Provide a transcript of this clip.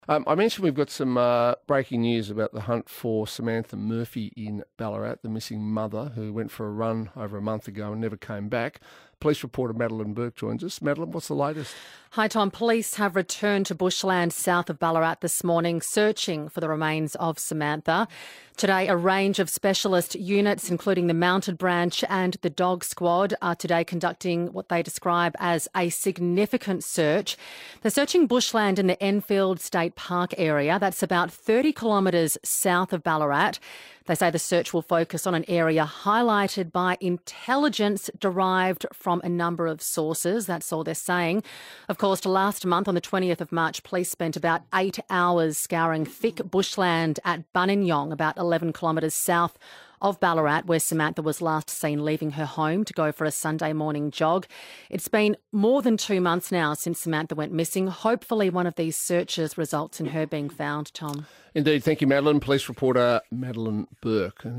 I mentioned we've got some breaking news about the hunt for Samantha Murphy in Ballarat, the missing mother who went for a run over a month ago and never came back. Police reporter Madeline Burke joins us. Madeline, what's the latest? Hi, Tom. Police have returned to bushland south of Ballarat this morning, searching for the remains of Samantha. Today, a range of specialist units, including the Mounted Branch and the Dog Squad, are today conducting what they describe as a significant search. They're searching bushland in the Enfield State Park area. That's about 30 kilometres south of Ballarat. They say the search will focus on an area highlighted by intelligence derived from a number of sources. That's all they're saying. Of course, last month on the 20th of March, police spent about 8 hours scouring thick bushland at Buninyong, about 11 kilometres south of Ballarat, where Samantha was last seen leaving her home to go for a Sunday morning jog. It's been more than 2 months now since Samantha went missing. Hopefully one of these searches results in her being found, Tom. Indeed. Thank you, Madeline. Police reporter Madeline Burke.